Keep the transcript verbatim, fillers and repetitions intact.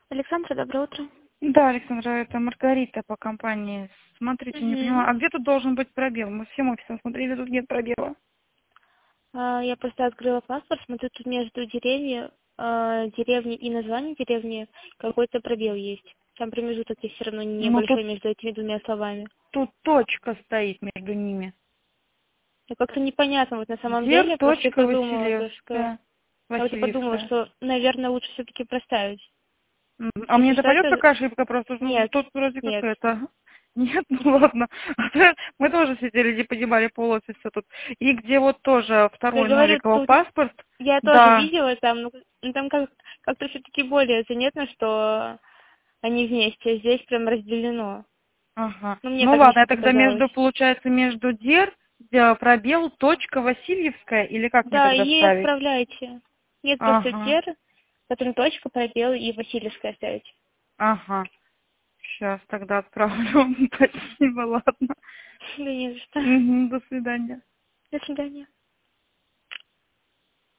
Александра, доброе утро. Да, Александра, это Маргарита по компании. Смотрите, не Мгм. понимаю, а где тут должен быть пробел? Мы всем офисом смотрели, тут нет пробела. А, Я просто открыла паспорт, смотрю, тут между деревья, а, деревни и название деревни какой-то пробел есть. Там промежуток есть все равно Ну, тут, небольшой между этими двумя словами. тут точка стоит между ними. И как-то непонятно, вот на самом Дер, деле, просто и точка, подумала, то, что... Васильевская, Я вот и подумала, Васильевская. что, наверное, лучше все-таки проставить. М, А мне Если это что, пойдет это... такая ошибка просто? Ну, Нет, тут вроде как нет. это... Нет, ну ладно. А то мы тоже сидели, не понимали пол офиса тут. И где вот тоже Я второй говорю, Новикова тут паспорт, я тоже да, видела там, ну, ну, там как- как-то все-таки более заметно, что они вместе, а здесь прям разделено. ага. Ну, мне Ну так ладно, я лично тогда показалось. между, получается, между дер, э, пробел, точка, Васильевская, или как мне Да, тогда и ставить? отправляйте. Нет, просто Ага, дер, потом точка, пробел и Васильевская ставить. ага. Сейчас тогда отправлю. Спасибо, ладно. Да не за что. Мгм, до свидания. До свидания.